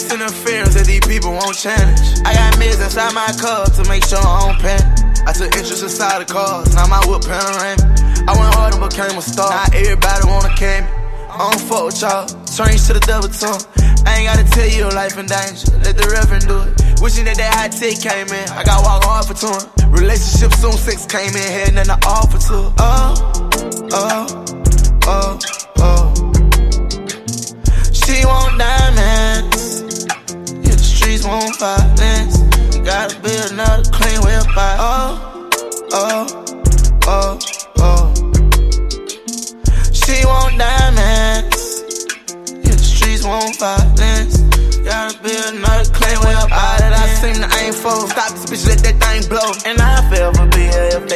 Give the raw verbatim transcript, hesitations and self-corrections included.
This interference that these people won't challenge. I got mids inside my car to make sure I don't panic. I took interest inside the cars, now my whip panoramic. I went hard and became a star, now everybody wanna came me. I don't fuck with y'all, strange to the double tongue. I ain't gotta tell you your life in danger, let the reverend do it. Wishing that that high tech came in, I got walk hard for touring. Relationship soon, sex came in, had nothing to offer to her. Oh, oh, oh, oh. She want diamonds, yeah, the streets want violence. You gotta build another clean whip by. Oh, oh, oh, oh. She want diamonds, yeah, the streets want violence. Gotta build another clean whip. All that I seem to aim for. Stop this bitch, let that thing blow. And I feel for be here if they